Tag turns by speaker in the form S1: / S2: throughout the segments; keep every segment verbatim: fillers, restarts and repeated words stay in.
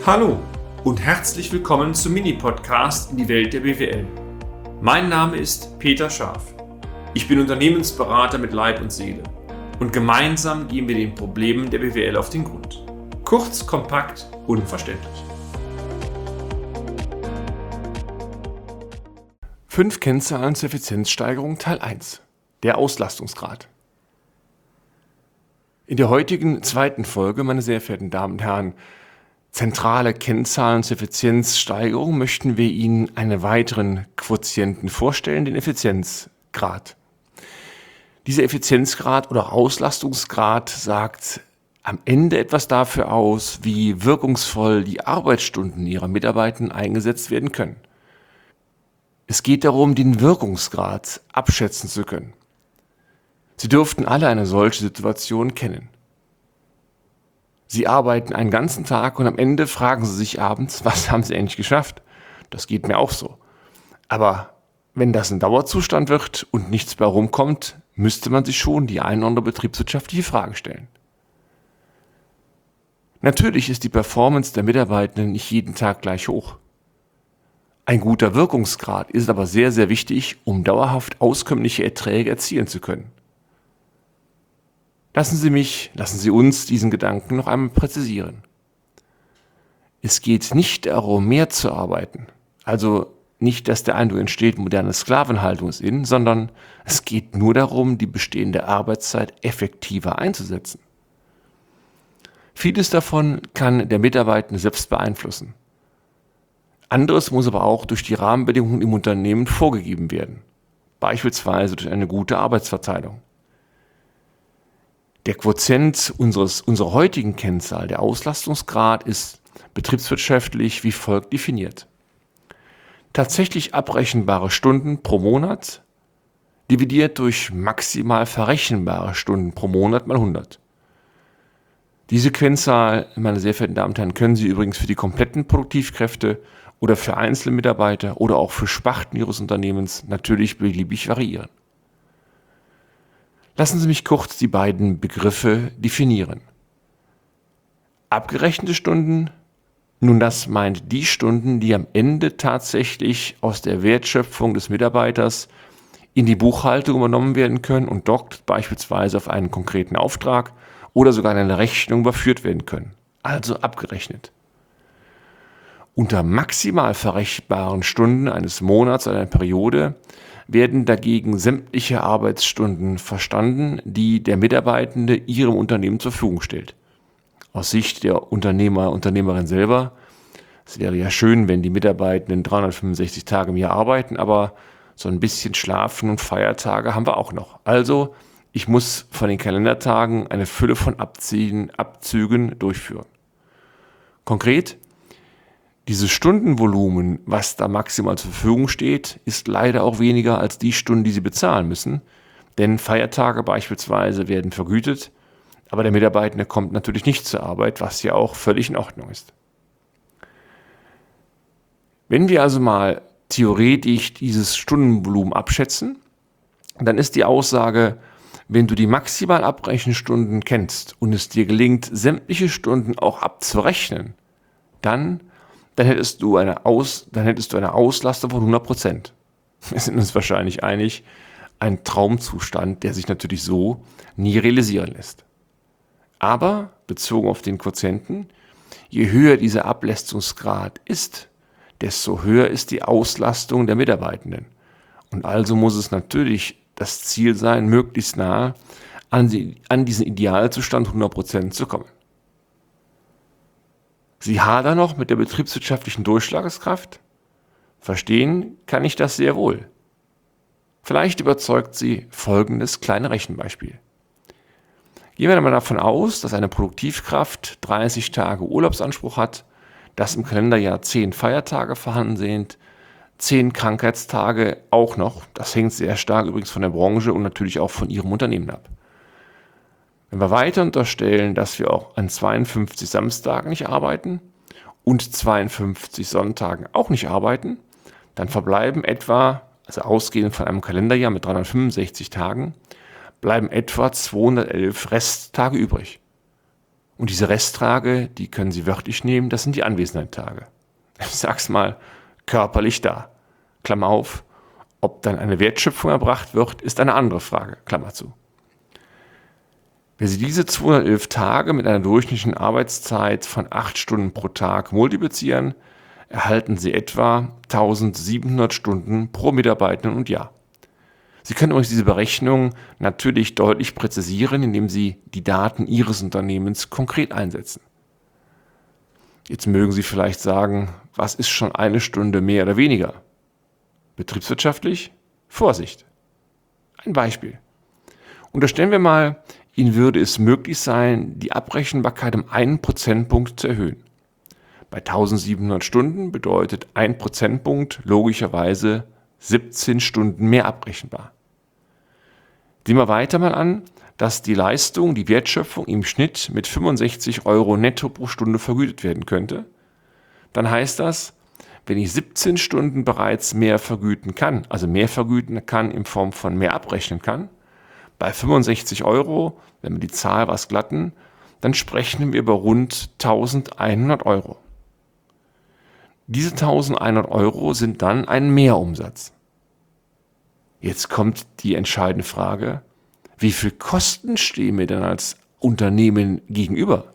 S1: Hallo und herzlich willkommen zum Mini-Podcast in die Welt der B W L. Mein Name ist Peter Scharf. Ich bin Unternehmensberater mit Leib und Seele und gemeinsam gehen wir den Problemen der B W L auf den Grund. Kurz, kompakt, unverständlich.
S2: Fünf Kennzahlen zur Effizienzsteigerung Teil eins. Der Auslastungsgrad. In der heutigen zweiten Folge, meine sehr verehrten Damen und Herren, zentrale Kennzahlen zur Effizienzsteigerung, möchten wir Ihnen einen weiteren Quotienten vorstellen, den Effizienzgrad. Dieser Effizienzgrad oder Auslastungsgrad sagt am Ende etwas dafür aus, wie wirkungsvoll die Arbeitsstunden Ihrer Mitarbeitenden eingesetzt werden können. Es geht darum, den Wirkungsgrad abschätzen zu können. Sie dürften alle eine solche Situation kennen. Sie arbeiten einen ganzen Tag und am Ende fragen Sie sich abends, was haben Sie eigentlich geschafft? Das geht mir auch so. Aber wenn das ein Dauerzustand wird und nichts bei rumkommt, müsste man sich schon die eine oder andere betriebswirtschaftliche Frage stellen. Natürlich ist die Performance der Mitarbeitenden nicht jeden Tag gleich hoch. Ein guter Wirkungsgrad ist aber sehr, sehr wichtig, um dauerhaft auskömmliche Erträge erzielen zu können. Lassen Sie mich, lassen Sie uns diesen Gedanken noch einmal präzisieren. Es geht nicht darum, mehr zu arbeiten. Also nicht, dass der Eindruck entsteht, moderne Sklavenhaltung ist in, sondern es geht nur darum, die bestehende Arbeitszeit effektiver einzusetzen. Vieles davon kann der Mitarbeitende selbst beeinflussen. Anderes muss aber auch durch die Rahmenbedingungen im Unternehmen vorgegeben werden, beispielsweise durch eine gute Arbeitsverteilung. Der Quotient unseres, unserer heutigen Kennzahl, der Auslastungsgrad, ist betriebswirtschaftlich wie folgt definiert. Tatsächlich abrechenbare Stunden pro Monat dividiert durch maximal verrechenbare Stunden pro Monat mal hundert. Diese Kennzahl, meine sehr verehrten Damen und Herren, können Sie übrigens für die kompletten Produktivkräfte oder für einzelne Mitarbeiter oder auch für Sparten Ihres Unternehmens natürlich beliebig variieren. Lassen Sie mich kurz die beiden Begriffe definieren. Abgerechnete Stunden, nun das meint die Stunden, die am Ende tatsächlich aus der Wertschöpfung des Mitarbeiters in die Buchhaltung übernommen werden können und dort beispielsweise auf einen konkreten Auftrag oder sogar in eine Rechnung überführt werden können, also abgerechnet. Unter maximal verrechenbaren Stunden eines Monats oder einer Periode werden dagegen sämtliche Arbeitsstunden verstanden, die der Mitarbeitende Ihrem Unternehmen zur Verfügung stellt. Aus Sicht der Unternehmer, Unternehmerin selber, es wäre ja schön, wenn die Mitarbeitenden dreihundertfünfundsechzig Tage im Jahr arbeiten, aber so ein bisschen Schlafen und Feiertage haben wir auch noch. Also, ich muss von den Kalendertagen eine Fülle von Abziehen, Abzügen durchführen. Konkret, dieses Stundenvolumen, was da maximal zur Verfügung steht, ist leider auch weniger als die Stunden, die Sie bezahlen müssen. Denn Feiertage beispielsweise werden vergütet, aber der Mitarbeitende kommt natürlich nicht zur Arbeit, was ja auch völlig in Ordnung ist. Wenn wir also mal theoretisch dieses Stundenvolumen abschätzen, dann ist die Aussage, wenn du die maximal Abrechenstunden kennst und es dir gelingt, sämtliche Stunden auch abzurechnen, dann Dann hättest du eine Aus, dann hättest du eine Auslastung von hundert Prozent. Wir sind uns wahrscheinlich einig, ein Traumzustand, der sich natürlich so nie realisieren lässt. Aber, bezogen auf den Quotienten, je höher dieser Ableistungsgrad ist, desto höher ist die Auslastung der Mitarbeitenden. Und also muss es natürlich das Ziel sein, möglichst nah an, die, an diesen Idealzustand hundert Prozent zu kommen. Sie hadern noch mit der betriebswirtschaftlichen Durchschlagskraft? Verstehen kann ich das sehr wohl. Vielleicht überzeugt Sie folgendes kleine Rechenbeispiel. Gehen wir einmal davon aus, dass eine Produktivkraft dreißig Tage Urlaubsanspruch hat, dass im Kalenderjahr zehn Feiertage vorhanden sind, zehn Krankheitstage auch noch. Das hängt sehr stark übrigens von der Branche und natürlich auch von Ihrem Unternehmen ab. Wenn wir weiter unterstellen, dass wir auch an zweiundfünfzig Samstagen nicht arbeiten und zweiundfünfzig Sonntagen auch nicht arbeiten, dann verbleiben etwa, also ausgehend von einem Kalenderjahr mit dreihundertfünfundsechzig Tagen, bleiben etwa zweihundertelf Resttage übrig. Und diese Resttage, die können Sie wörtlich nehmen, das sind die Anwesenheitstage. Ich sag's mal, körperlich da. Klammer auf, ob dann eine Wertschöpfung erbracht wird, ist eine andere Frage, Klammer zu. Wenn Sie diese zweihundertelf Tage mit einer durchschnittlichen Arbeitszeit von acht Stunden pro Tag multiplizieren, erhalten Sie etwa eintausendsiebenhundert Stunden pro Mitarbeitenden und Jahr. Sie können übrigens diese Berechnung natürlich deutlich präzisieren, indem Sie die Daten Ihres Unternehmens konkret einsetzen. Jetzt mögen Sie vielleicht sagen, was ist schon eine Stunde mehr oder weniger? Betriebswirtschaftlich? Vorsicht. Ein Beispiel. Unterstellen wir mal, Ihnen würde es möglich sein, die Abrechenbarkeit um einen Prozentpunkt zu erhöhen. Bei eintausendsiebenhundert Stunden bedeutet ein Prozentpunkt logischerweise siebzehn Stunden mehr abrechenbar. Sehen wir weiter mal an, dass die Leistung, die Wertschöpfung im Schnitt mit fünfundsechzig Euro netto pro Stunde vergütet werden könnte. Dann heißt das, wenn ich siebzehn Stunden bereits mehr vergüten kann, also mehr vergüten kann in Form von mehr abrechnen kann, bei fünfundsechzig Euro, wenn wir die Zahl was glatten, dann sprechen wir über rund eintausendeinhundert Euro. Diese eintausendeinhundert Euro sind dann ein Mehrumsatz. Jetzt kommt die entscheidende Frage, wie viel Kosten stehen mir denn als Unternehmen gegenüber?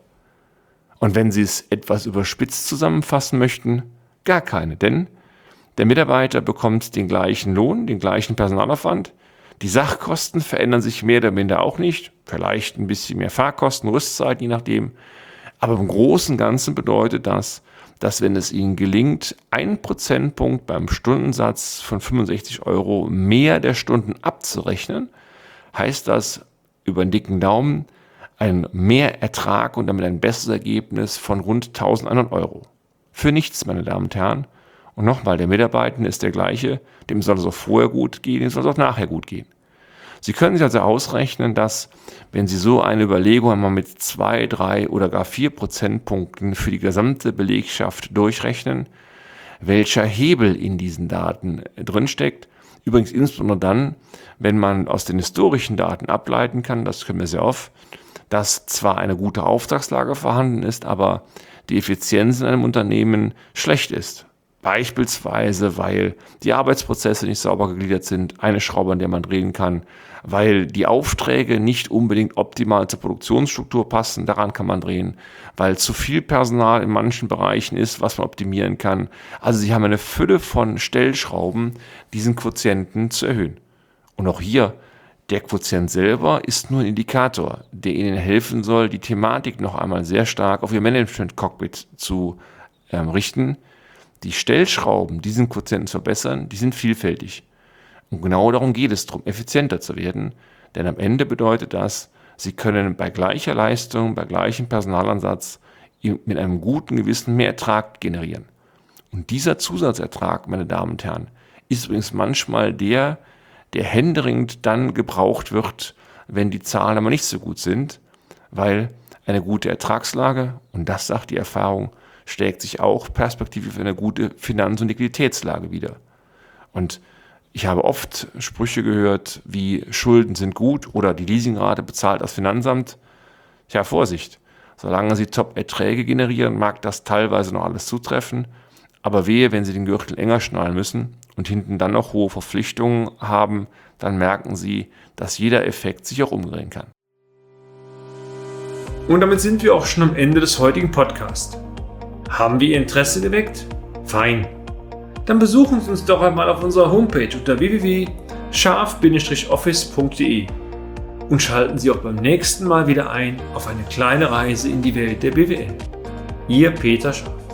S2: Und wenn Sie es etwas überspitzt zusammenfassen möchten, gar keine, denn der Mitarbeiter bekommt den gleichen Lohn, den gleichen Personalaufwand, die Sachkosten verändern sich mehr oder minder auch nicht, vielleicht ein bisschen mehr Fahrkosten, Rüstzeit, je nachdem, aber im Großen und Ganzen bedeutet das, dass wenn es Ihnen gelingt, ein Prozentpunkt beim Stundensatz von fünfundsechzig Euro mehr der Stunden abzurechnen, heißt das über einen dicken Daumen ein Mehrertrag und damit ein besseres Ergebnis von rund eintausendeinhundert Euro. Für nichts, meine Damen und Herren. Und nochmal, der Mitarbeiter ist der gleiche, dem soll es auch vorher gut gehen, dem soll es auch nachher gut gehen. Sie können sich also ausrechnen, dass, wenn Sie so eine Überlegung einmal mit zwei, drei oder gar vier Prozentpunkten für die gesamte Belegschaft durchrechnen, welcher Hebel in diesen Daten drinsteckt. Übrigens insbesondere dann, wenn man aus den historischen Daten ableiten kann, das können wir sehr oft, dass zwar eine gute Auftragslage vorhanden ist, aber die Effizienz in einem Unternehmen schlecht ist. Beispielsweise, weil die Arbeitsprozesse nicht sauber gegliedert sind, eine Schraube, an der man drehen kann, weil die Aufträge nicht unbedingt optimal zur Produktionsstruktur passen, daran kann man drehen, weil zu viel Personal in manchen Bereichen ist, was man optimieren kann. Also Sie haben eine Fülle von Stellschrauben, diesen Quotienten zu erhöhen. Und auch hier, der Quotient selber ist nur ein Indikator, der Ihnen helfen soll, die Thematik noch einmal sehr stark auf Ihr Management-Cockpit zu ähm, richten. Die Stellschrauben, diesen Quotienten zu verbessern, die sind vielfältig. Und genau darum geht es darum, effizienter zu werden. Denn am Ende bedeutet das, Sie können bei gleicher Leistung, bei gleichem Personalansatz mit einem guten Gewissen mehr Ertrag generieren. Und dieser Zusatzertrag, meine Damen und Herren, ist übrigens manchmal der, der händeringend dann gebraucht wird, wenn die Zahlen aber nicht so gut sind, weil eine gute Ertragslage, und das sagt die Erfahrung, schlägt sich auch perspektivisch für eine gute Finanz- und Liquiditätslage wider. Und ich habe oft Sprüche gehört, wie Schulden sind gut oder die Leasingrate bezahlt das Finanzamt. Ja, Vorsicht, solange Sie Top-Erträge generieren, mag das teilweise noch alles zutreffen, aber wehe, wenn Sie den Gürtel enger schnallen müssen und hinten dann noch hohe Verpflichtungen haben, dann merken Sie, dass jeder Effekt sich auch umdrehen kann.
S1: Und damit sind wir auch schon am Ende des heutigen Podcasts. Haben wir Ihr Interesse geweckt? Fein. Dann besuchen Sie uns doch einmal auf unserer Homepage unter w w w punkt scharf Bindestrich office punkt de und schalten Sie auch beim nächsten Mal wieder ein auf eine kleine Reise in die Welt der B W L. Ihr Peter Scharf.